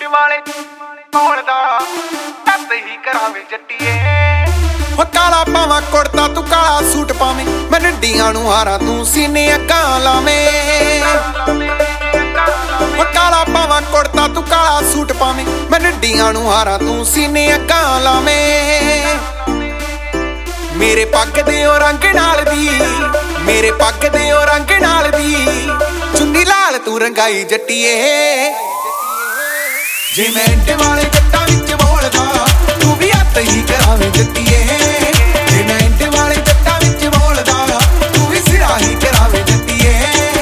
ਵਾਲੇ ਮੋੜਦਾ ਤੱਤ ਹੀ ਕਰਾਵੇਂ ਜੱਟੀਏ। ਹੋ ਕਾਲਾ ਪਾਵਾਂ ਕੁੜਤਾ ਤੂੰ ਕਾਲਾ ਸੂਟ ਪਾਵੇਂ, ਮੈਂ ਨੱਡੀਆਂ ਨੂੰ ਹਾਰਾਂ ਤੂੰ ਸੀਨੇ ਅੱਗਾਂ ਲਾਵੇਂ। ਹੋ ਕਾਲਾ ਪਾਵਾਂ ਕੁੜਤਾ ਤੂੰ ਕਾਲਾ ਸੂਟ ਪਾਵੇਂ, ਮੈਂ ਨੱਡੀਆਂ ਨੂੰ ਹਾਰਾਂ ਤੂੰ ਸੀਨੇ ਅੱਗਾਂ ਲਾਵੇਂ। ਮੇਰੇ ਪੱਗ ਦੇ ਉਹ ਰੰਗ ਨਾਲ ਦੀ, ਮੇਰੇ ਪੱਗ ਦੇ ਉਹ ਰੰਗ ਨਾਲ ਦੀ ਚੁੰਨੀ ਲਾਲ ਤੂੰ ਰੰਗਾਈ ਜੱਟੀਏ। ਜੇ ਮੈਂ ਇੰਟ ਵਾਲੇ ਜੱਟਾਂ ਵਿੱਚ ਬੋਲਦਾ ਤੂੰ ਵੀ ਹੱਥ ਹੀ ਕਰਾਵੇਂ ਜੱਟੀਏ। ਜੇ ਮੈਂ ਇੰਟ ਵਾਲੇ ਜੱਟਾਂ ਵਿੱਚ ਬੋਲਦਾ ਤੂੰ ਵੀ ਸਿਰਾ ਹੀ ਕਰਾਵੇਂ ਜੱਟੀਏ।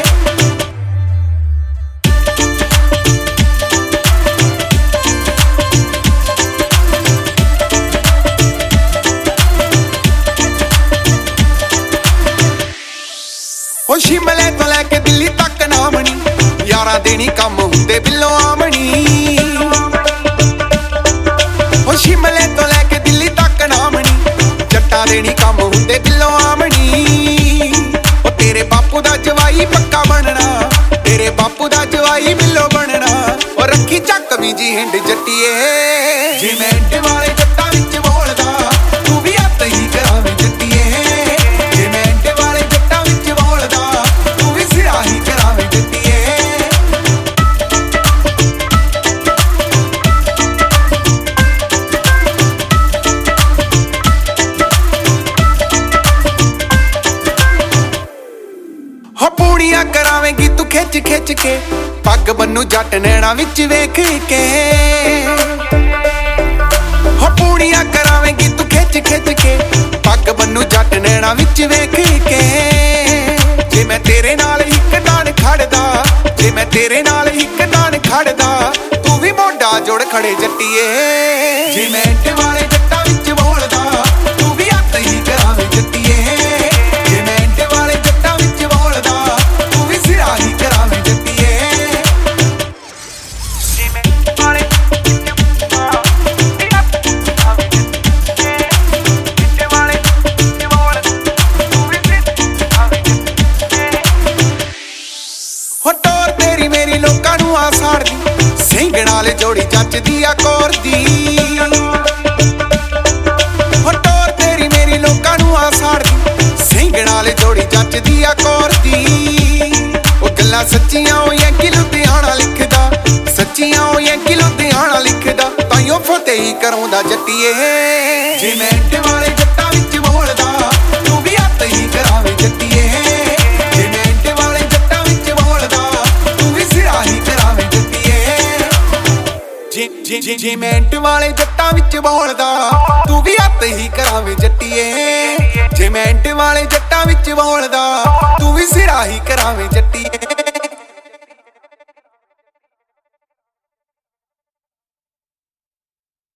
ਹੋ ਸ਼ਿਮਲੇ ਤੋਂ ਲੈ ਕੇ ਦਿੱਲੀ ਤੱਕ ਨਾਮਣੀ, ਯਾਰਾਂ ਦੇ ਨੀ ਕੰਮ ਹੁੰਦੇ ਬਿੱਲੋਂ ਆਮਣੀ। ਹੋ ਸ਼ਿਮਲੇ ਤੋਂ ਲੈ ਕੇ ਦਿੱਲੀ ਤੱਕ ਨਾਮਣੀ, ਜੱਟਾਂ ਦੇ ਨੀ ਕੰਮ ਹੁੰਦੇ ਬਿੱਲੋਂ ਆਮਣੀ। ਉਹ ਤੇਰੇ ਬਾਪੂ ਦਾ ਜਵਾਈ ਪੱਕਾ ਬਣਨਾ, ਤੇਰੇ ਬਾਪੂ ਦਾ ਜਵਾਈ ਬਿੱਲੋ ਬਣਨਾ। ਉਹ ਰੱਖੀ ਚੱਕ ਵੀ ਜੀ ਹਿੰਡ ਜੱਟੀਏ। ਜੇ ਮੈਂ ਇੰਟ ਵਾਲੇ ਜੱਟਾਂ ਵਿੱਚ ਬੋਲਦਾ ਤੂੰ ਵੀ ਹੱਥ ਹੀ ਕਰਾਵੇਂ ਜੱਟੀਏ। ਜੇ ਮੈਂ ਇੰਟ ਵਾਲੇ ਜੱਟਾਂ ਵਿੱਚ ਬੋਲਦਾ ਤੂੰ ਵੀ ਸਿਰਾ ਹੀ ਕਰਾਵੇਂ ਜੱਟੀਏ। ਹੋ ਪੂੜੀਆਂ ਕਰਾਵੇਂਗੀ ਤੂੰ ਖਿੱਚ ਖਿੱਚ ਕੇ, ਪੱਗ ਬੰਨੂ ਜੱਟ ਨੈਣਾ ਵਿੱਚ ਵੇਖ ਕੇ। ਹੋ ਪੂੜੀਆਂ ਕਰਾਵੇਂਗੀ ਤੂੰ ਖਿੱਚ ਖਿੱਚ ਕੇ, ਪੱਗ ਬੰਨੂ ਜੱਟ ਨੈਣਾ ਵਿੱਚ ਵੇਖ ਕੇ। ਜੇ ਮੈਂ ਤੇਰੇ ਨਾਲ ਇੱਕ ਡਾਨ ਖੜਦਾ, ਜੇ ਮੈਂ ਤੇਰੇ ਨਾਲ ਇੱਕ ਡਾਨ ਖੜਦਾ ਤੂੰ ਵੀ ਮੋਢਾ ਜੋੜ ਖੜੇ ਜੱਟੀਏ। ਜੇ ਮੈਂ ਇੰਟ ਵਾਲੇ ਜੱਟਾਂ ਵਿੱਚ ਬੋਲਦਾ ਤੂੰ ਵੀ ਹੱਥ ਹੀ ਕਰਾਵੇਂ ਜੱਟੀਏ। ਜੇ ਮੈਂ ਇੰਟ ਵਾਲੇ ਜੱਟਾਂ ਵਿੱਚ ਬੋਲਦਾ ਤੂੰ ਵੀ ਸਿਰਾ ਹੀ ਕਰਾਵੇਂ ਜੱਟੀਏ। ਜੇ ਮੈਂ ਵਾਲੇ ਹੋ ਟੋਰ ਤੇਰੀ ਮੇਰੀ ਲੋਕਾਂ ਨੂੰ ਆ ਸਾੜਦੀ, ਸਿੰਘਣ ਵਾਲੇ ਜੋੜੀ ਜੱਚਦੀ ਆ ਕੌਰ ਦੀ। ਹੋ ਟੋਰ ਤੇਰੀ ਮੇਰੀ ਲੋਕਾਂ ਨੂੰ ਆ ਸਾੜਦੀ, ਸਿੰਘਣ ਵਾਲੇ ਜੋੜੀ ਜੱਚਦੀ ਆ ਕੌਰ ਦੀ। ਉਹ ਗੱਲਾਂ ਸੱਚੀਆਂ ਹੋਈਆਂ ਕਿ ਲੁਧਿਆਣਾ ਲਿਖਦਾ, ਸੱਚੀਆਂ ਹੋਈਆਂ ਕਿ ਲੁਧਿਆਣਾ ਲਿਖਦਾ, ਤਾਈਓ ਫਤਿਹ ਹੀ ਕਰਾਉਂਦਾ ਜੱਟੀਏ। ਜੇ ਮੈਂ ਇੰਟ ਵਾਲੇ ਜੱਟਾਂ ਵਿੱਚ ਬੋਲਦਾ ਤੂੰ ਵੀ ਹੱਥ ਹੀ ਕਰਾਵੇਂ ਜੱਟੀਏ। ਜੇ ਮੈਂ ਇੰਟ ਵਾਲੇ ਜੱਟਾਂ ਵਿੱਚ ਬੋਲਦਾ ਤੂੰ ਵੀ ਸਿਰਾ ਹੀ ਕਰਾਵੇਂ ਜੱਟੀਏ। ਜੇ ਮੈਂ ਇੰਟ ਵਾਲੇ ਜੱਟਾਂ ਵਿੱਚ ਬੋਲਦਾ ਤੂੰ ਵੀ ਹੱਥ ਹੀ ਕਰਾਵੇਂ ਜੱਟੀਏ। ਜੇ ਮੈਂ ਇੰਟ ਵਾਲੇ ਜੱਟਾਂ ਵਿੱਚ ਬੋਲਦਾ ਤੂੰ ਵੀ ਸਿਰਾ ਹੀ ਕਰਾਵੇਂ ਜੱਟੀਏ।